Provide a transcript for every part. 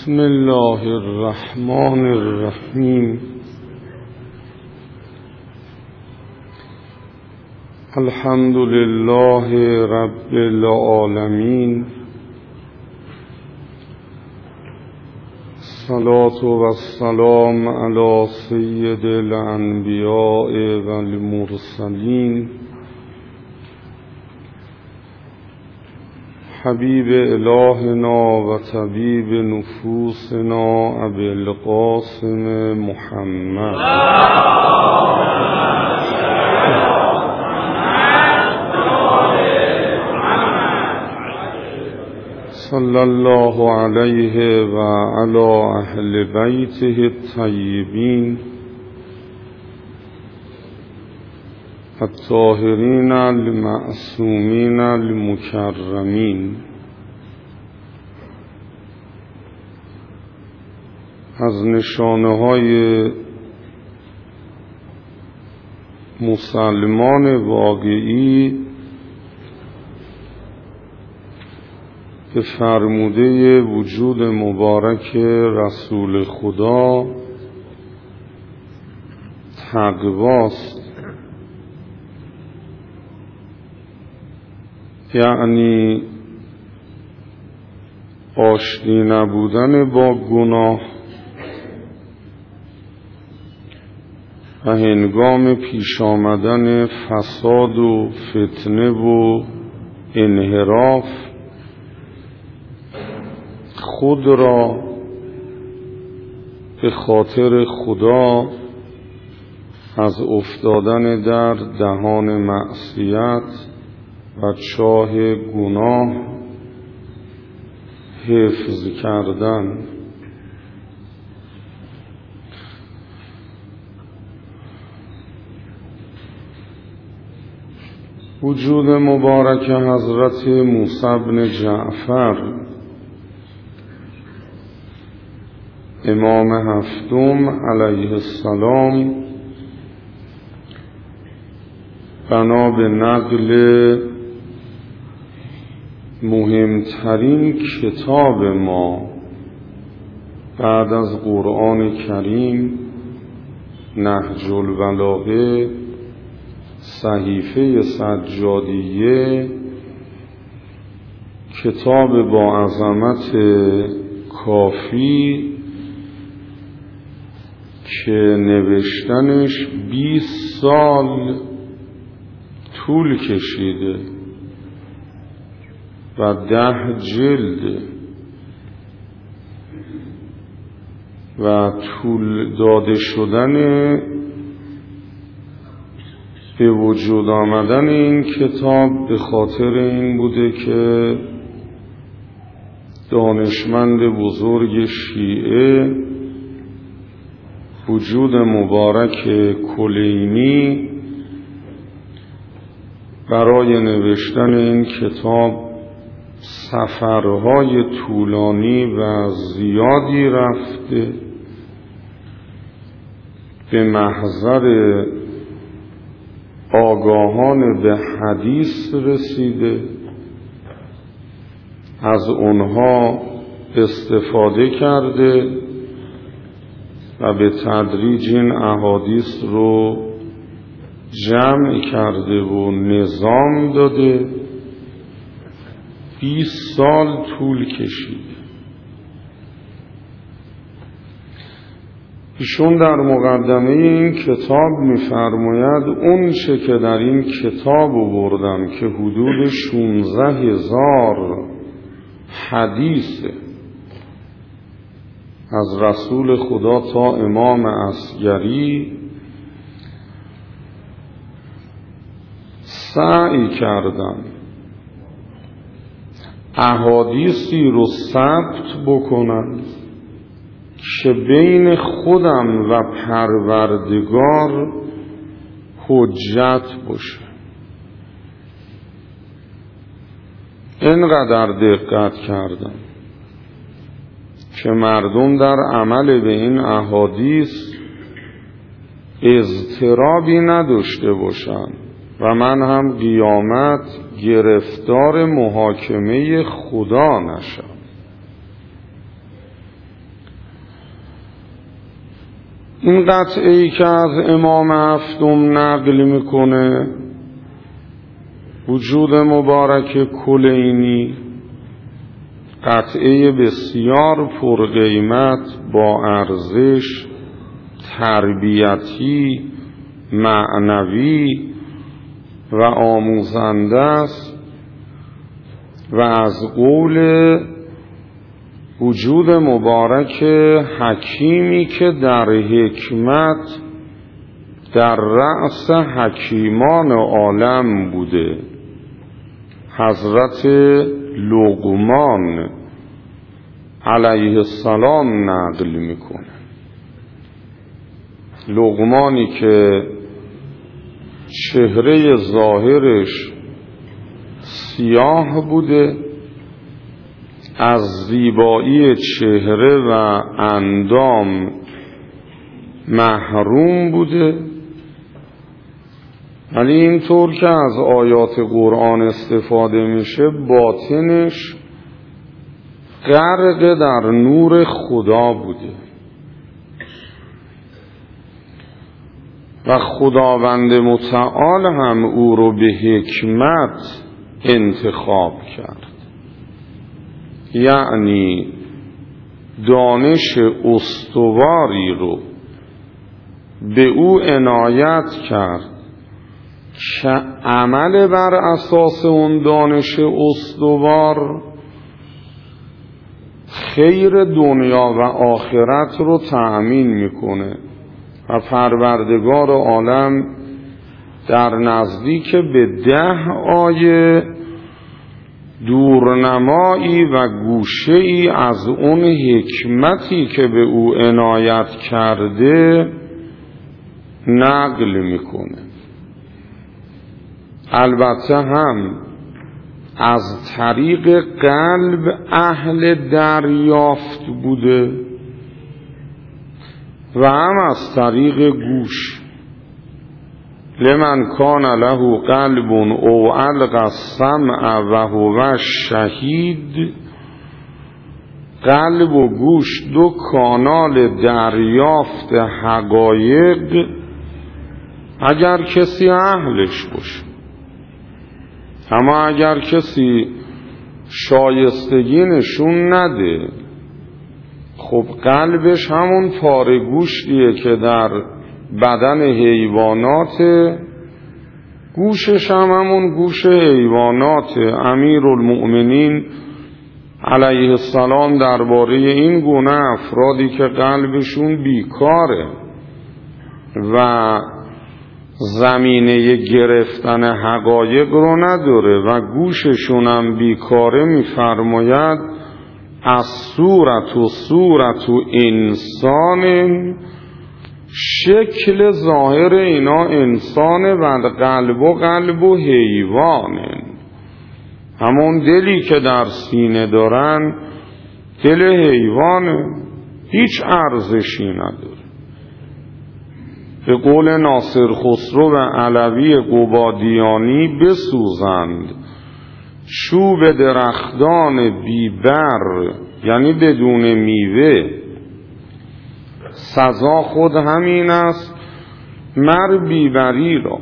بسم الله الرحمن الرحیم. الحمد لله رب العالمین. الصلاة والسلام علی سید الانبیاء والمرسلین حبیب الهنا و طبیب نفوسنا ابی القاسم محمد صلی الله علیه و علی اهل بیته الطیبین الطاهرین المعصومین المکرمین. از نشانه‌های مسلمان واقعی به فرموده وجود مبارک رسول خدا تقواست، یعنی آشتی نبودن با گناه و هنگام پیش آمدن فساد و فتنه و انحراف خود را به خاطر خدا از افتادن در دهان معصیت و چاه گناه حفظ کردن. وجود مبارک حضرت موسی بن جعفر امام هفتم علیه السلام بنا به نقل مهمترین کتاب ما بعد از قرآن کریم، نهج البلاغه، صحیفه سجادیه، کتاب با عظمت کافی که نوشتنش 20 سال طول کشیده و 10 جلد و طول داده شدن به وجود آمدن این کتاب به خاطر این بوده که دانشمند بزرگ شیعه وجود مبارک کلینی برای نوشتن این کتاب سفرهای طولانی و زیادی رفته، به محضر آگاهان به حدیث رسیده، از اونها استفاده کرده و به تدریج این احادیث رو جمع کرده و نظام داده. 20 سال طول کشید. ایشون در مقدمه این کتاب می‌فرماید اون چه که در این کتاب آوردم که حدود 16,000 حدیث از رسول خدا تا امام اصغری، سعی کردم احادیثی رو ثبت بکنم که بین خودم و پروردگار حجت باشه. اینقدر دقت کردم که مردم در عمل به این احادیث اضطرابی نداشته باشند و من هم قیامت گرفتار محاکمه خدا نشم. این قطعه‌ای که از امام هفتم نقل میکنه وجود مبارک کلینی، قطعه بسیار پرقیمت با ارزش تربیتی، معنوی و آموزنده است و از قول وجود مبارک حکیمی که در حکمت در رأس حکیمان عالم بوده، حضرت لقمان علیه السلام نقل میکنه. لقمانی که چهره ظاهرش سیاه بوده، از زیبایی چهره و اندام محروم بوده، ولی اینطور که از آیات قرآن استفاده میشه باطنش غرق در نور خدا بوده و خداوند متعال هم او رو به حکمت انتخاب کرد، یعنی دانش استواری رو به او عنایت کرد که عمل بر اساس اون دانش استوار خیر دنیا و آخرت رو تأمین میکنه و پروردگار عالم در نزدیک به 10 آیه دورنمایی و گوشه‌ای از اون حکمتی که به او عنایت کرده نقل میکنه. البته هم از طریق قلب اهل دریافت بوده و هم از طریق گوش. لمن کان له قلب او القى السمع و هو شهید، قلب و گوش 2 کانال دریافت حقایق اگر کسی اهلش باشه، اما اگر کسی شایستگی نشون نده، خب قلبش همون پاره گوشتیه که در بدن حیوانات، گوشش هم همون گوش حیوانات. امیرالمؤمنین علیه السلام درباره این گونه افرادی که قلبشون بیکاره و زمینه گرفتن حقایق رو نداره و گوششون هم بیکاره میفرماید از صورت انسان، شکل ظاهر اینا انسانه و قلب و حیوانه. همون دلی که در سینه دارن دل حیوانه، هیچ ارزشی نداره. به قول ناصر خسرو و علوی قبادیانی بسوزند چوب درختان بیبر، یعنی بدون میوه، سزا خود همین است مر بیبری را.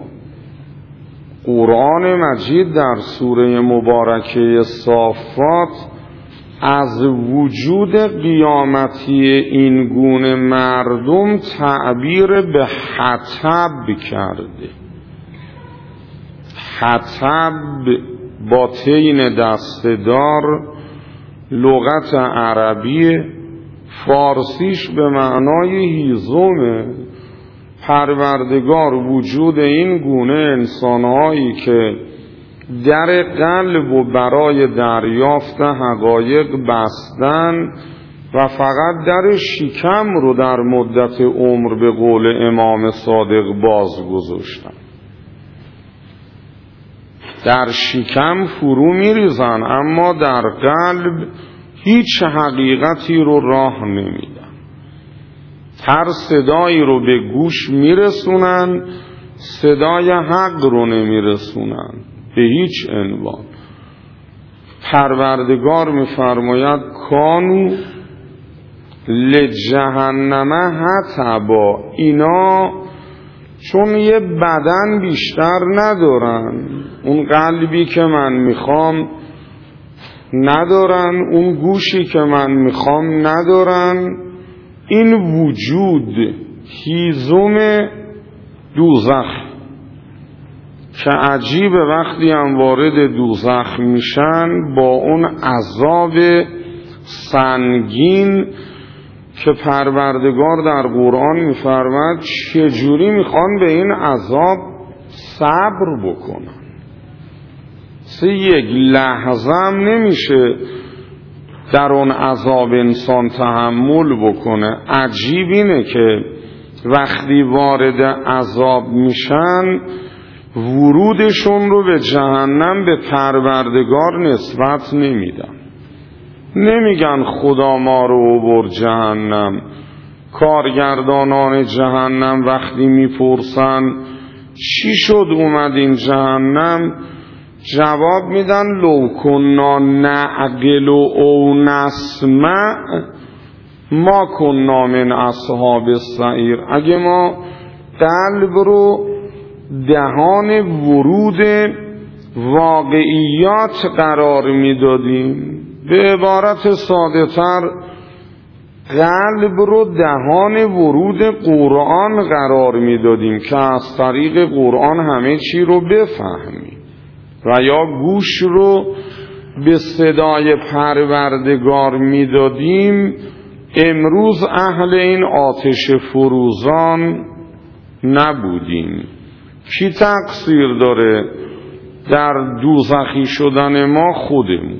قرآن مجید در سوره مبارکه صافات از وجود قیامتی این گونه مردم تعبیر به حطب کرده. حطب با تین دستدار لغت عربی، فارسیش به معنای هیزمه. پروردگار وجود این گونه انسانهایی که در قلب و برای دریافت حقایق بستن و فقط در شکم رو در مدت عمر به قول امام صادق باز گذاشتن، در شکم فرو میریزن اما در قلب هیچ حقیقتی رو راه نمیدن. هر صدایی رو به گوش میرسونن، صدای حق رو نمیرسونن به هیچ عنوان. پروردگار میفرماید کانو لجهنم حطبا، اینا چون یه بدن بیشتر ندارن، اون قلبی که من میخوام ندارن، اون گوشی که من میخوام ندارن، این وجود هیزم دوزخ که عجیب وقتی هم وارد دوزخ میشن با اون عذاب سنگین که پروردگار در قرآن میفرماد چجوری میخوان به این عذاب صبر بکنن. یک لحظه هم نمیشه در اون عذاب انسان تحمل بکنه. عجیب اینه که وقتی وارد عذاب میشن ورودشون رو به جهنم به پروردگار نسبت نمیدن، نمیگن خدا ما رو آورد جهنم. کارگردانان جهنم وقتی میپرسن چی شد اومدین جهنم، جواب میدن لو کنا نعقل او نسمع ما کنا من اصحاب السعیر. اگه ما قلب رو دهان ورود واقعیات قرار میدادیم، به عبارت ساده تر قلب رو دهان ورود قرآن قرار میدادیم که از طریق قرآن همه چی رو بفهمیم، و یا گوش رو به صدای پروردگار میدادیم، امروز اهل این آتش فروزان نبودیم. کی تقصیر داره در دوزخی شدن ما؟ خودمون.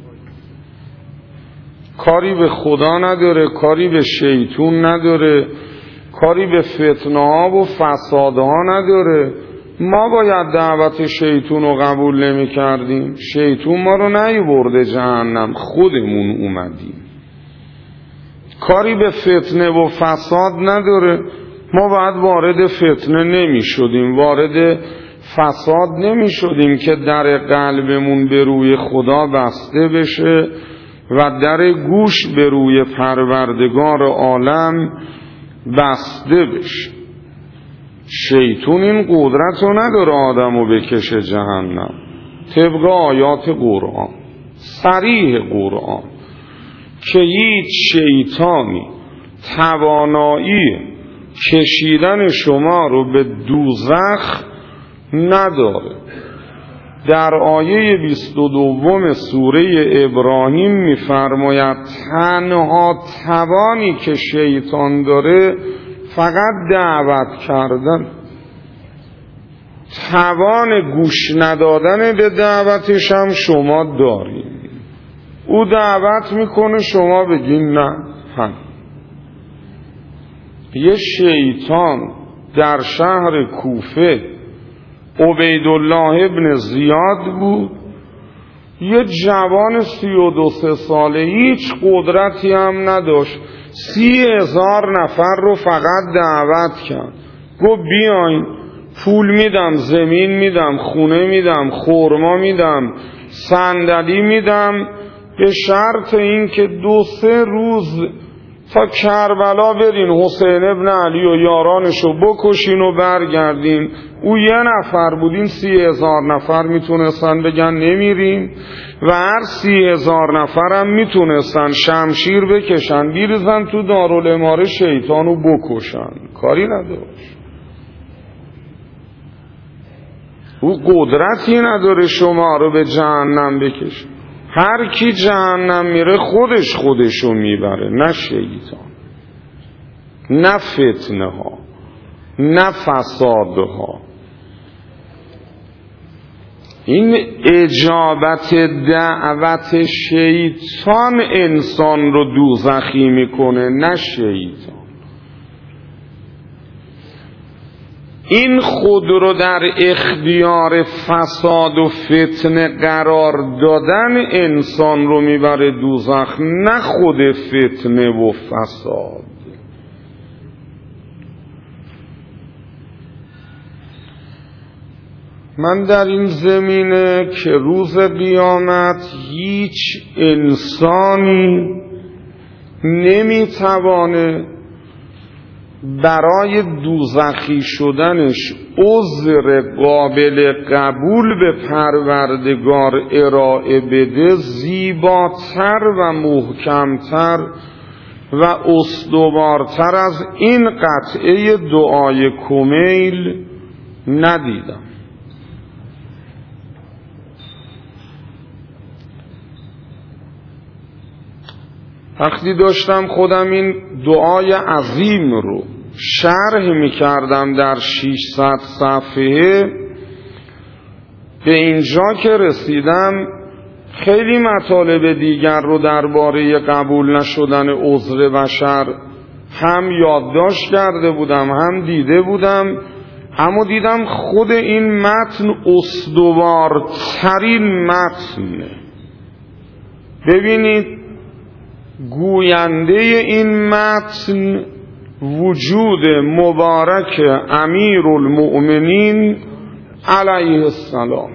کاری به خدا نداره، کاری به شیطون نداره، کاری به فتنه ها و فساد ها نداره. ما باید دعوت شیطون رو قبول نمی کردیم، شیطون ما رو نیورده جهنم، خودمون اومدیم. کاری به فتنه و فساد نداره، ما باید وارد فتنه نمی شدیم، وارد فساد نمی شدیم که در قلبمون به روی خدا بسته بشه و در گوش به روی پروردگار عالم بسته بشه. شیطون این قدرت رو نداره آدم رو بکشه جهنم. طبق آیات قرآن، صریح قرآن، که هیچ شیطانی توانایی کشیدن شما رو به دوزخ نداره. در آیه 22 سوره ابراهیم می‌فرماید تنها توانی که شیطان داره فقط دعوت کردن، توان گوش ندادن به دعوتش هم شما دارید. او دعوت میکنه شما بگین نه. یه شیطان در شهر کوفه عبیدالله ابن زیاد بود، یه جوان 32 ساله، هیچ قدرتی هم نداشت، 30,000 نفر رو فقط دعوت کرد. گفت بیاین، پول میدم، زمین میدم، خونه میدم، خرما میدم، صندلی میدم، به شرط این که 2-3 روز تا کربلا برین حسین ابن علی و یارانشو بکشین و برگردین. او یه نفر بودین، 30,000 نفر میتونستن بگن نمیریم و هر 30,000 نفرم میتونستن شمشیر بکشن بیرزن تو دارالاماره شیطانو بکشن، کاری نداشت. او قدرتی نداره شما رو به جهنم بکشه. هر کی جهنم میره خودشو میبره، نه شیطان، نه فتنه ها، نه فساد ها. این اجابت دعوت شیطان انسان رو دوزخی میکنه، نه شیطان. این خود رو در اختیار فساد و فتنه قرار دادن انسان رو میبره دوزخ، نه خود فتنه و فساد. من در این زمینه که روز قیامت هیچ انسانی نمیتوانه برای دوزخی شدنش عذر قابل قبول به پروردگار ارائه بده، زیباتر و محکمتر و استوارتر از این قطعه دعای کمیل ندیدم. وقتی داشتم خودم این دعای عظیم رو شرح می کردم در 600 صفحه، به اینجا که رسیدم خیلی مطالب دیگر رو درباره قبول نشدن عذر بشر هم یادداشت کرده بودم هم دیده بودم، اما دیدم خود این متن استوارترین متنه. ببینید گوینده این متن وجود مبارک امیرالمؤمنین علیه السلام.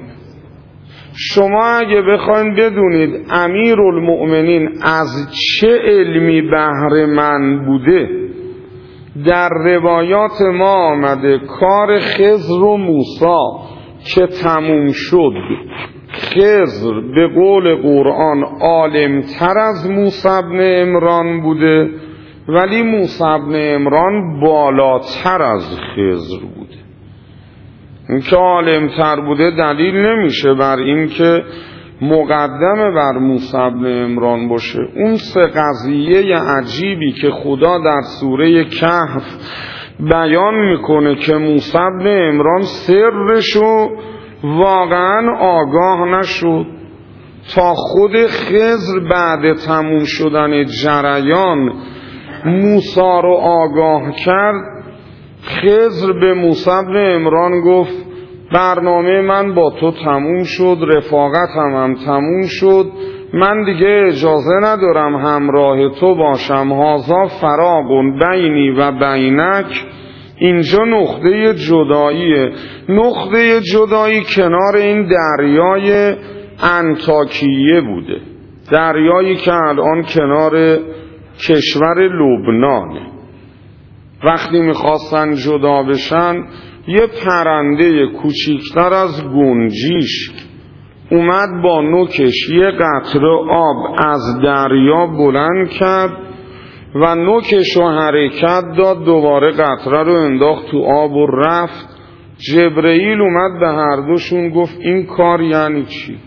شما اگه بخواید بدونید امیرالمؤمنین از چه علمی بهره مند بوده، در روایات ما آمده کار خضر و موسی که تموم شد، خضر به قول قرآن عالمتر از موسی بن عمران بوده، ولی موسی بن عمران بالاتر از خضر بوده. این که عالمتر بوده دلیل نمیشه بر این که مقدمه بر موسی بن عمران باشه. اون سه قضیه عجیبی که خدا در سوره کهف بیان میکنه که موسی بن عمران سرشو واقعا آگاه نشد تا خود خضر بعد تموم شدن جریان موسی رو آگاه کرد. خضر به موسی بن عمران گفت برنامه من با تو تموم شد، رفاقت هم تموم شد، من دیگه اجازه ندارم همراه تو باشم، هذا فراق بینی و بینک. اینجا نقطه جداییه، نقطه جدایی کنار این دریای انطاکیه بوده، دریایی که الان کنار کشور لبنانه. وقتی میخواستن جدا بشن یه پرنده کوچیکتر از گنجیش اومد با نوکش یه قطره آب از دریا بلند کرد و نوکش رو حرکت داد، دوباره قطره رو انداخت تو آب و رفت. جبرئیل اومد به هر دوشون گفت این کار یعنی چی؟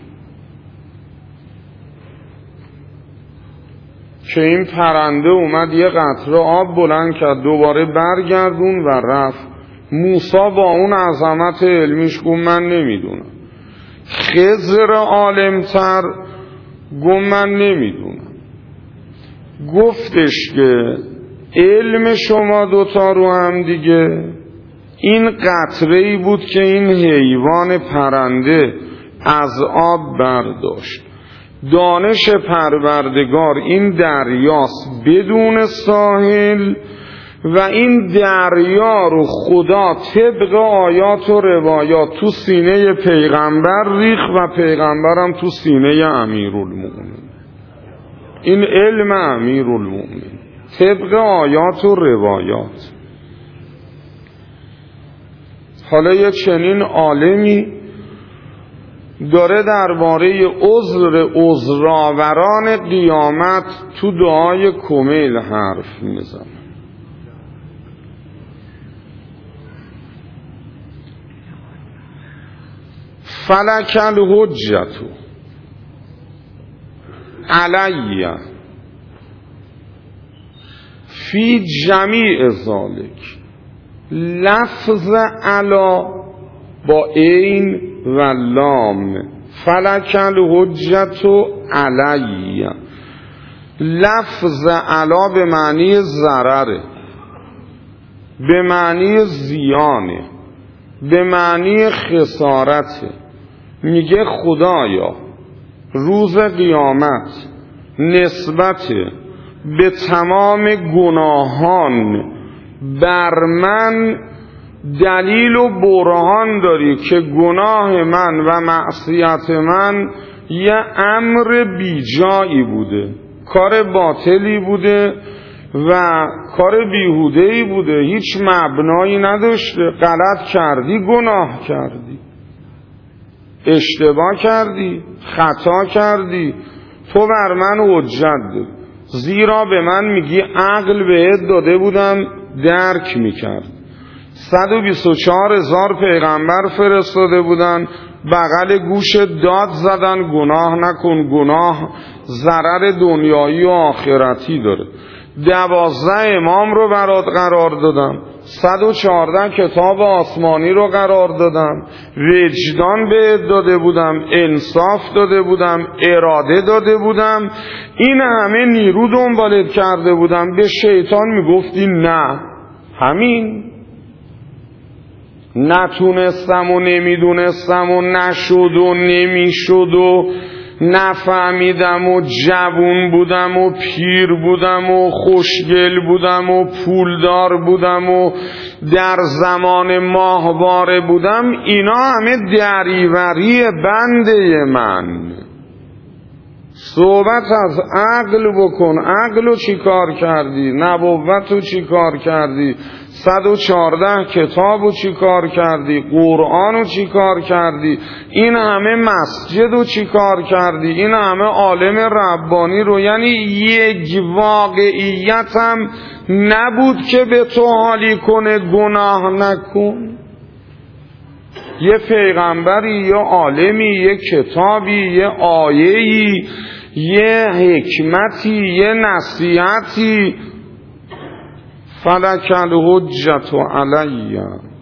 که این پرنده اومد یه قطره آب بلند کرد، دوباره برگردون و رفت. موسی با اون عظمت علمیش گفت من نمیدونم. خضر عالمتر گفت من نمیدونم. گفتش که علم شما دوتا رو هم دیگه این قطره‌ای بود که این حیوان پرنده از آب برداشت. دانش پروردگار این دریاست بدون ساحل و این دریا رو خدا طبق آیات و روایات تو سینه پیغمبر ریخ و پیغمبرم تو سینه امیرالمؤمنین. این علم امیرالمؤمنین طبق آیات و روایات. حالا یه چنین عالمی داره درباره عذرآوران قیامت تو دعای کمیل حرف میزنه. فلک الحجة علی فی جمیع ذالک. لفظ علا با عین و لام، فلک الحجة علی. لفظ علا به معنی ضرره، به معنی زیانه، به معنی خسارته. میگه خدایا روز قیامت نسبت به تمام گناهان بر من دلیل و برهان داری که گناه من و معصیت من یه امر بیجایی بوده، کار باطلی بوده و کار بیهوده‌ای بوده، هیچ مبنایی نداشته. غلط کردی، گناه کردی، اشتباه کردی، خطا کردی، تو بر من حجت داری، زیرا به من میگی عقل بهت داده بودم درک میکرد. 124,000 پیغمبر فرستاده بودن، بغل گوش داد زدن گناه نکن، گناه ضرر دنیایی و آخرتی داره. 12 امام رو برات قرار دادم، 114 کتاب آسمانی رو قرار دادم، وجدان بهت داده بودم، انصاف داده بودم، اراده داده بودم، این همه نیرو دنبالت کرده بودم. به شیطان میگفتی نه، همین نتونستم و نمیدونستم و نشد و نمیشد و نفهمیدم و جوون بودم و پیر بودم و خوشگل بودم و پولدار بودم و در زمان ماهواره بودم. اینا همه دریوری بنده من. صحبت از عقل بکن. عقلو چی کار کردی؟ نبوتو چی کار کردی؟ 114 کتابو چی کار کردی؟ قرآنو چی کار کردی؟ این همه مسجدو چی کار کردی؟ این همه عالم ربانی رو. یعنی یک واقعیت هم نبود که به تو حالی کنه گناه نکن. یه پیغمبری، یه عالمی، یه کتابی، یه آیه‌ای، یه حکمتی، یه نصیحتی. فلک الحجة علی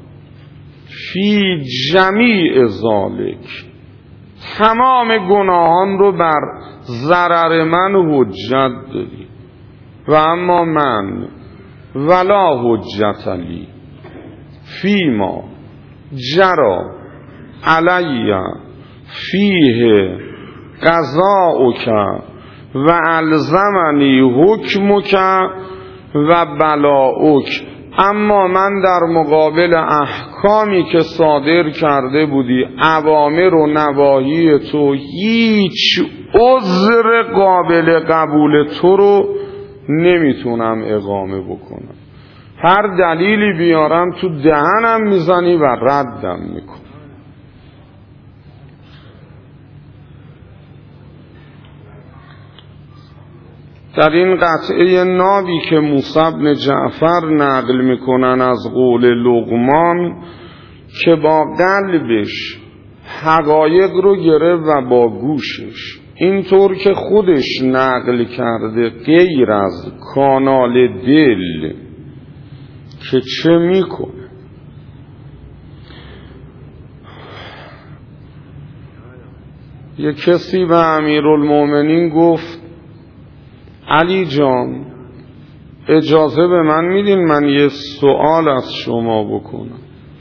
فی جمیع ذالک، تمام گناهان رو بر ضرر من حجت داری. و اما من ولا حجت لی فیما جرا علی فیه قضاؤک و الزمنی حکمک و بلاؤک. اما من در مقابل احکامی که صادر کرده بودی، اوامر و نواهی تو، هیچ عذر قابل قبول تو رو نمیتونم اقامه بکنم. هر دلیلی بیارم تو دهنم میزنی و ردم میکنم. در این قطعه نابی که موسی بن جعفر نقل میکنن از قول لقمان که با قلبش حقایق رو گرفت و با گوشش، اینطور که خودش نقل کرده، غیر از کانال دل که چه میکنه. یک کسی به امیرالمومنین گفت علی جان اجازه به من میدین من یه سوال از شما بکنم؟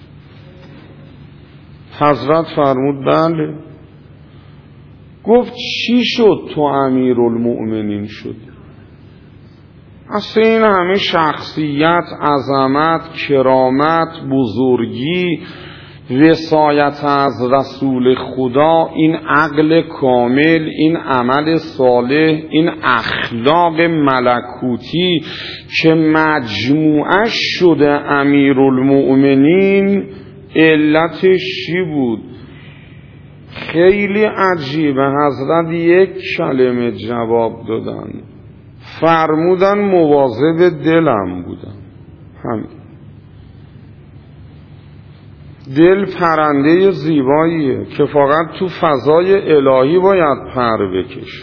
حضرت فرمود بله. گفت چی شد تو امیرالمومنین شدی؟ اصلا این همه شخصیت، عظمت، کرامت، بزرگی، وصایت از رسول خدا، این عقل کامل، این عمل صالح، این اخلاق ملکوتی که مجموعش شده امیرالمؤمنین، علتش چی بود؟ خیلی عجیبه. حضرت یک کلمه جواب دادن، فرمودن مواظب دلم بودم. همین. دل پرنده زیباییه که فقط تو فضای الهی باید پر بکشه.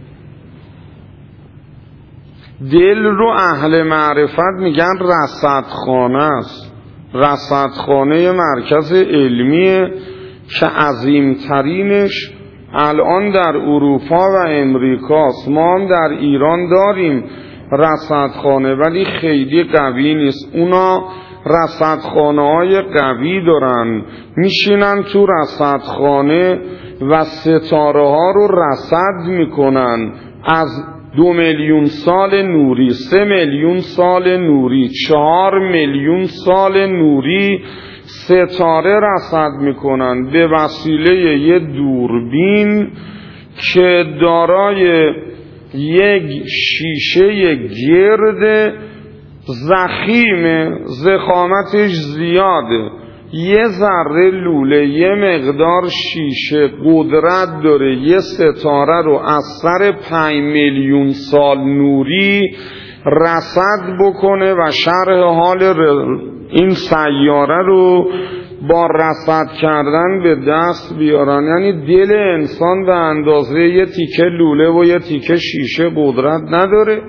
دل رو اهل معرفت میگن رصدخانه است. رصدخانه مرکز علمیه که عظیمترینش الان در اروپا و امریکاست. ما هم در ایران داریم رصدخانه ولی خیلی قوی نیست. اونا رصدخانه های قوی دارن، میشینن تو رصدخانه و ستاره ها رو رصد میکنن از 2 میلیون سال نوری، 3 میلیون سال نوری، 4 میلیون سال نوری ستاره رصد میکنن به وسیله یه دوربین که دارای یک شیشه گرد ضخیم، ضخامتش زیاده، یه ذره لوله، یه مقدار شیشه قدرت داره یه ستاره رو از سر 5 میلیون سال نوری رصد بکنه و شرح حال این سیاره رو با رصد کردن به دست بیارن. یعنی دل انسان به اندازه یه تیکه لوله و یه تیکه شیشه قدرت نداره.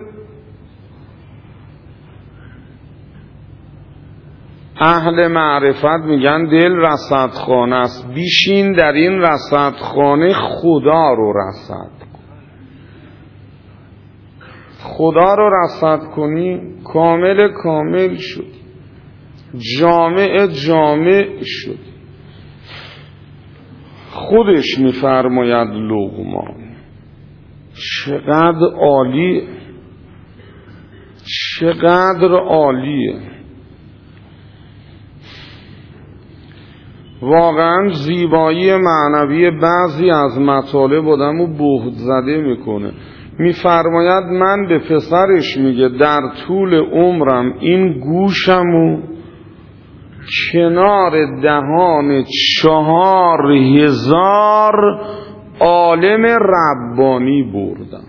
اهل معرفت میگن دل رصدخانه است، بیشین در این رصدخانه خدا رو رصد کن. خدا رو رصد کنی کامل شد، جامع شد. خودش میفرماید لقمان چقدر عالیه. واقعا زیبایی معنوی بعضی از مطالب آدمو بهت زده میکنه. میفرماید من به پسرش میگه در طول عمرم این گوشمو کنار دهان 4000 عالم ربانی بردم.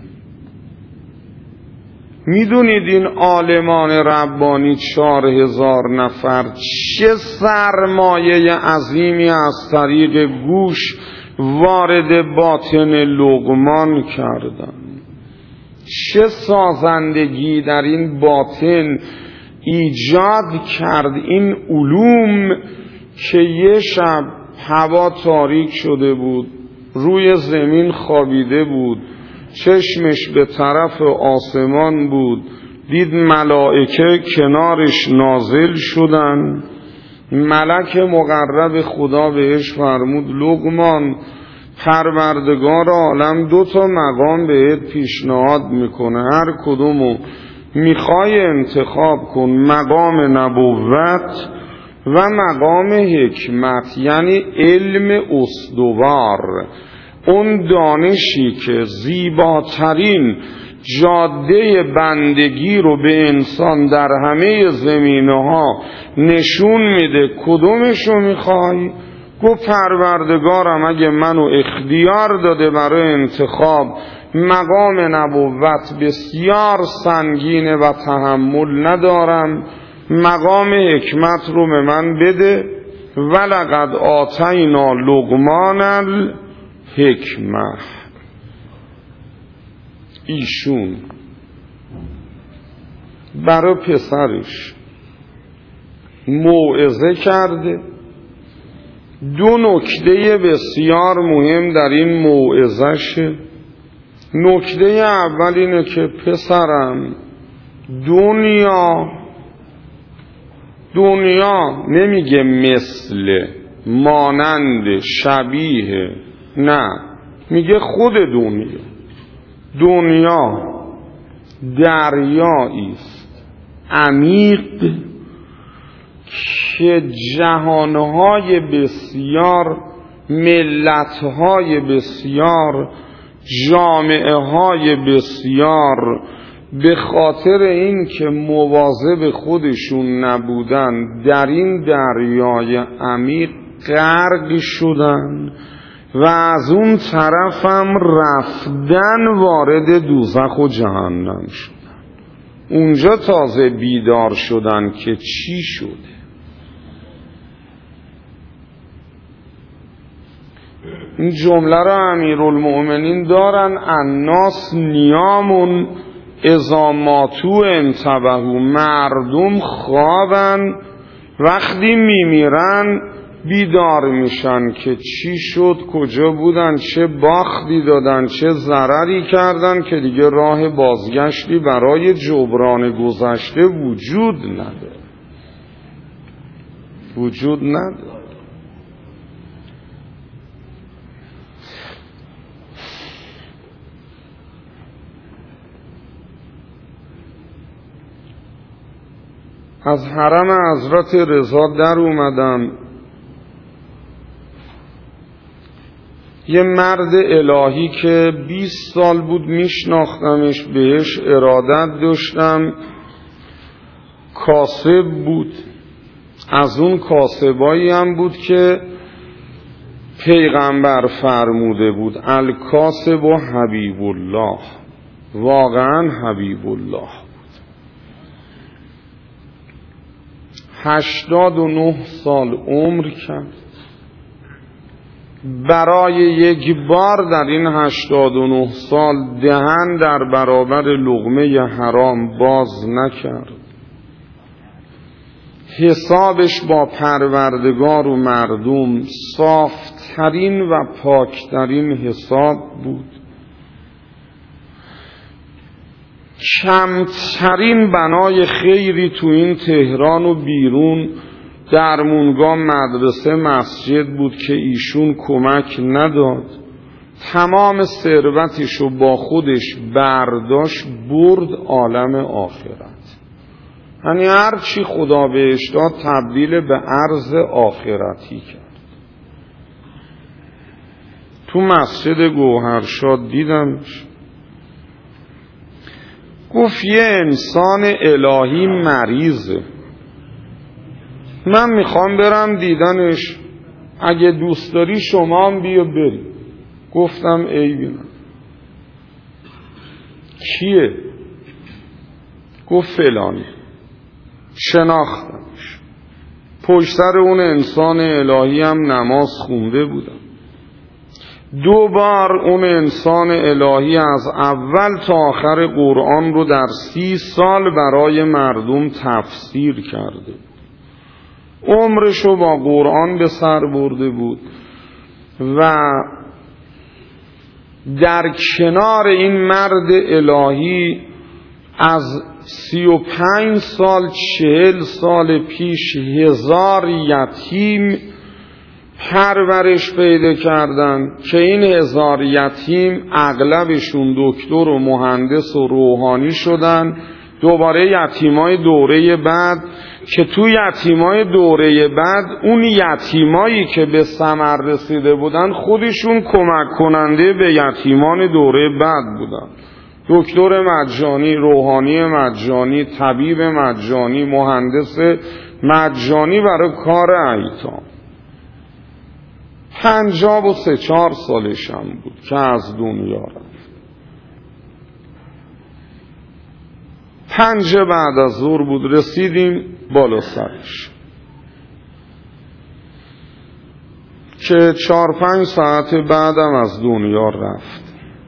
میدونید این عالمان ربانی 4000 نفر چه سرمایه عظیمی از طریق گوش وارد باطن لقمان کردن، چه سازندگی در این باطن ایجاد کرد. این علوم که یه شب هوا تاریک شده بود، روی زمین خوابیده بود، چشمش به طرف آسمان بود، دید ملائکه کنارش نازل شدن. ملک مقرب خدا بهش فرمود لقمان پروردگار عالم 2 مقام بهت پیشنهاد میکنه، هر کدومو میخوای انتخاب کن، مقام نبوت و مقام حکمت، یعنی علم استوار، اون دانشی که زیباترین جاده بندگی رو به انسان در همه زمینه‌ها نشون میده. کدومشو میخوای؟ گفت پروردگارم اگه منو اختیار داده برای انتخاب، مقام نبوت بسیار سنگینه و تحمل ندارم، مقام حکمت رو به من بده. ولقد آتینا لقمان الحکمه. ایشون برای پسرش موعظه کرده. 2 نکته بسیار مهم در این موعظه‌شه. نکته اول اینه که پسرم دنیا نمیگه مثل، مانند، شبیه، نه، میگه خود دنیا دریایی است عمیق که جهانهای بسیار، ملتهای بسیار، جامعههای بسیار به خاطر این که مواظب خودشون نبودن در این دریای عمیق غرق شدن و از اون طرفم رفتن وارد دوزخ و جهنم شدن. اونجا تازه بیدار شدن که چی شده. این جمله را امیرالمؤمنین دارن: الناس نیامون اذا ماتوا انتبهوا. مردم خوابن، وقتی میمیرن بیدار میشن که چی شد، کجا بودن، چه باختی دادن، چه ضرری کردن، که دیگه راه بازگشتی برای جبران گذشته وجود نداره. از حرم حضرت رضا در اومدم، یه مرد الهی که 20 سال بود میشناختمش، بهش ارادت داشتم، کاسب بود، از اون کاسبایی هم بود که پیغمبر فرموده بود الکاسب و حبیب الله، واقعا حبیب الله بود. 89 سال عمر کرد، برای یک بار در این 89 سال دهن در برابر لقمه حرام باز نکرد. حسابش با پروردگار و مردم صافترین و پاکترین حساب بود. کمترین بنای خیری تو این تهران و بیرون، درمونگاه، مدرسه، مسجد بود که ایشون کمک نداد. تمام ثروتشو با خودش برداشت برد عالم آخرت. یعنی هر چی خدا بهش داد تبدیل به ارز آخرتی کرد. تو مسجد گوهرشاد دیدمش، گفت یه انسان الهی مریضه، من میخوام برم دیدنش، اگه دوست داری شما هم بیا بریم. گفتم ای بینم. کیه؟ گفت فلانی. شناختمش، پشت سر اون انسان الهی هم نماز خونده بودم. 2 بار اون انسان الهی از اول تا آخر قرآن رو در 30 سال برای مردم تفسیر کرده. عمرشو با قرآن به سر برده بود و در کنار این مرد الهی از 35 سال 40 سال پیش 1000 یتیم پرورش پیدا کردن که این 1000 یتیم اغلبشون دکتر و مهندس و روحانی شدن. دوباره یتیمای دوره بعد که تو یتیمای دوره بعد اون یتیمایی که به ثمر رسیده بودن خودشون کمک کننده به یتیمان دوره بعد بودن. دکتر مجانی، روحانی مجانی، طبیب مجانی، مهندس مجانی برای کار ایتام. 53-4 سالش هم بود که از دنیا رفت. 5 بعد از ظهر بود، رسیدیم بالا سرش که 4-5 ساعت بعدم از دنیا رفت.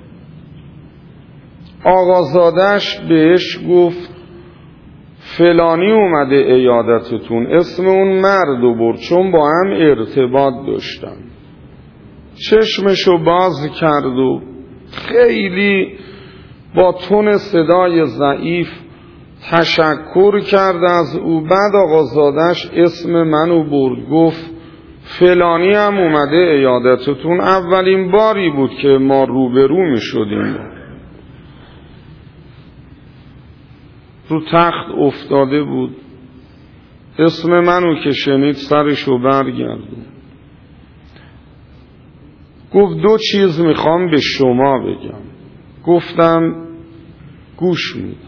آقازادش بهش گفت فلانی اومده عیادتتون، اسم اون مردو برد چون با هم ارتباط داشتن. چشمشو باز کرد و خیلی با تون صدای ضعیف تشکر کرد از او. بعد آقازادش اسم منو برد، گفت فلانی هم اومده عیادتتون، اولین باری بود که ما روبرو می شدیم. رو تخت افتاده بود، اسم منو که شنید سرشو برگردون. گفت 2 چیز میخوام به شما بگم. گفتم گوش میدم.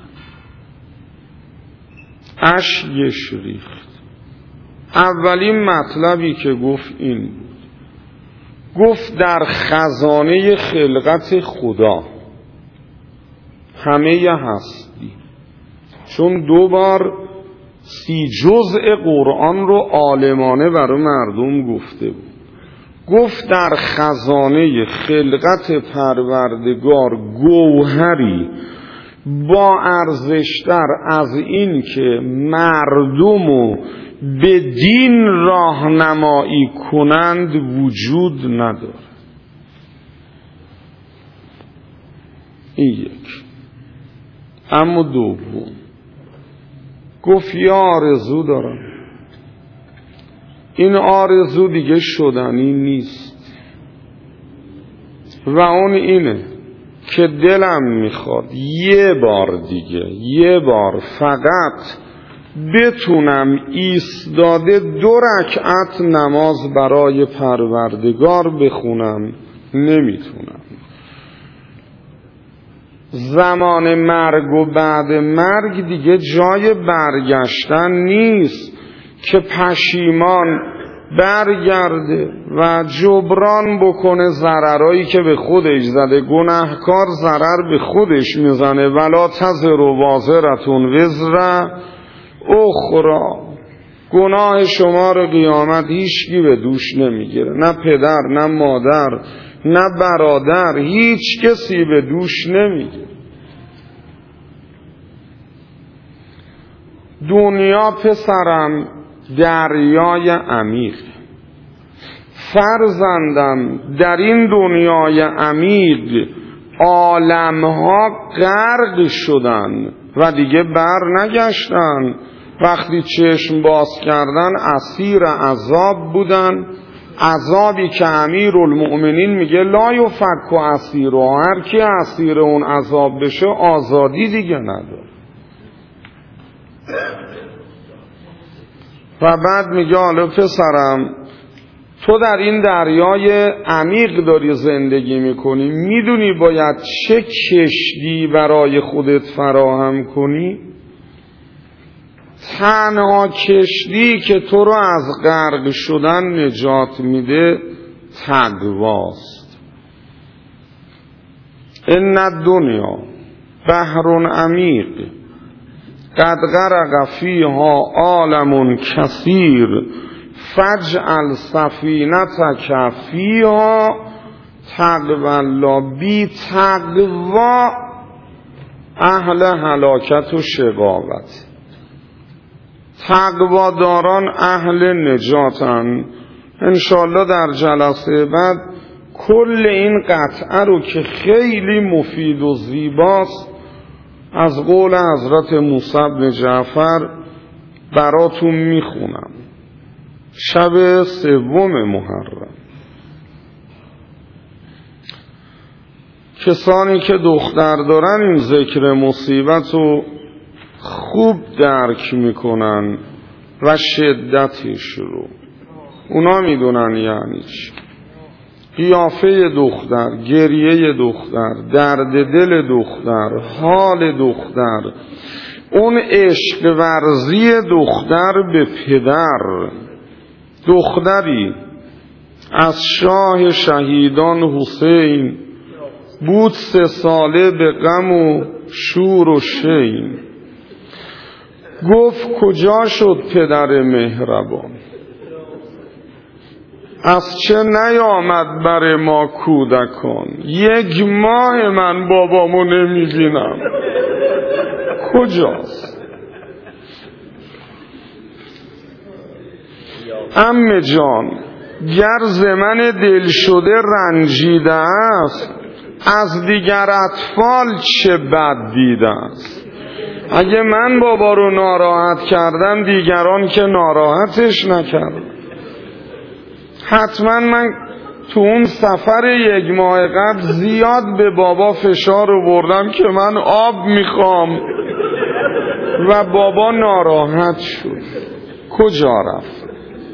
اشکش ریخت. اولین مطلبی که گفت این بود، گفت در خزانه خلقت خدا همه هستی، چون 2 بار 30 جزء قرآن رو عالمانه برای مردم گفته بود. گفت در خزانه خلقت پروردگار گوهری با ارزشتر از این که مردمو به دین راهنمایی کنند وجود نداره. این یک. اما دوم گفت یه آرزو دارم، این آرزو دیگه شدنی نیست و اون اینه که دلم میخواد یه بار دیگه، یه بار فقط بتونم ایستاده 2 رکعت نماز برای پروردگار بخونم نمیتونن. زمان مرگ و بعد مرگ دیگه جای برگشتن نیست که پشیمان برگرده و جبران بکنه ضررایی که به خودش زده. گناهکار ضرر به خودش میزنه. ولا تزر وازرتون وزر اخرى. گناه شما رو قیامت هیچکی به دوش نمیگیره، نه پدر، نه مادر، نه برادر، هیچ کسی به دوش نمیگیره. دنیا پسرم دریای عمیق. فرزندم در این دنیای عمیق عالمها غرق شدن و دیگه بر نگشتن. وقتی چشم باز کردن اسیر عذاب بودن، عذابی که امیرالمؤمنین میگه لا یفک اسیر، و هر کی اسیر اون عذاب بشه آزادی دیگه نداره. و بعد میگه حالا پسرم تو در این دریای عمیق داری زندگی میکنی، میدونی باید چه کشتی برای خودت فراهم کنی؟ تنها کشتی که تو رو از غرق شدن نجات میده تقواست. ان الدنیا بحر عمیق قد غرق فیها عالم کثیر فاجعل سفینتک فیها تقوا. بی تقوا اهل هلاکت و شقاوت. تقواداران اهل نجاتن. انشالله در جلسه بعد کل این قطعه رو که خیلی مفید و زیباست از قول حضرت موسی بن جعفر براتون میخونم. شب 3 محرم کسانی که دختر دارن این ذکر مصیبت رو خوب درک میکنن و شدتش رو اونا میدونن یعنی چی. قیافه دختر، گریه دختر، درد دل دختر، حال دختر، اون عشق ورزی دختر به پدر. دختری از شاه شهیدان حسین بود 3 ساله به غم و شور و شین. گفت کجا شد پدر مهربان، از چه نیامد بر ما کودکان. 1 ماه من بابامو نمیبینم، کجاست؟ عمه جان گر ز من دل شده رنجیده است، از دیگر اطفال چه بد دیده است. اگه من بابا رو ناراحت کردم دیگران که ناراحتش نکردم. حتما من تو اون سفر 1 ماه قبل زیاد به بابا فشار آوردم که من آب میخوام و بابا ناراحت شد. کجا رفت؟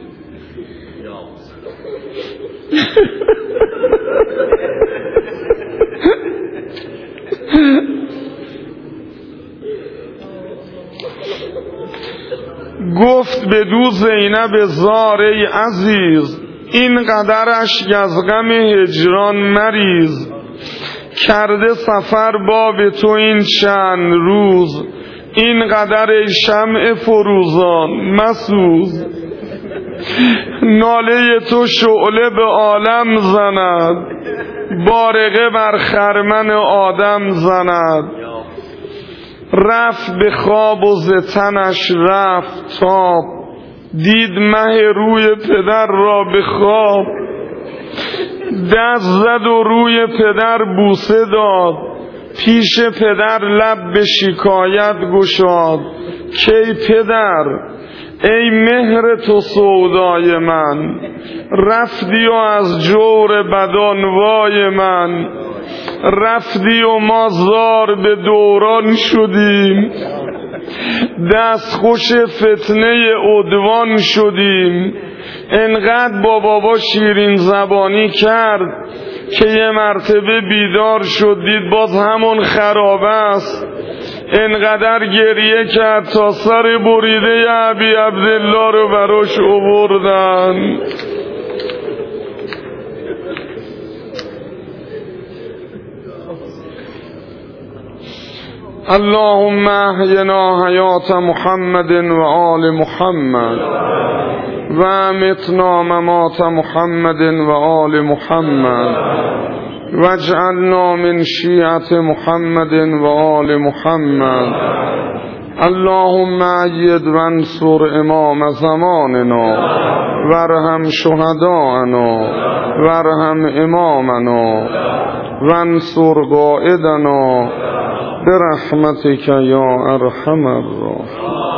گفت بدو زینب زاره عزیز، این قدرش از غم هجران مریز. کرده سفر با تو این چند روز، این قدر شمع فروزان مسوز. ناله تو شعله به عالم زند، بارقه بر خرمن آدم زند. رفت به خواب و ز تنش رفت تاب، دید مه روی پدر را به خواب. دست زد و روی پدر بوسه داد، پیش پدر لب به شکایت گشاد. کی پدر ای مهر تو سودای من، رفتی و از جور بدان وای من. رفتی و ما زار به دوران شدیم، دست خوش فتنه عدوان شدیم. انقدر با بابا شیرین زبانی کرد که یه مرتبه بیدار شد دید باز همون خرابه است، انقدر گریه کرد تا سر بریده ابی عبدالله رو براش آوردن. اللهم احینا حیات محمد و آل محمد و امتنا ممات محمد و آل محمد واجعلنا من شیعة محمد و آل محمد. اللهم اید وانصر امام زماننا وارحم شهداءنا وارحم امامنا وانصر قائدنا برحمتك یا ارحم الراحمین.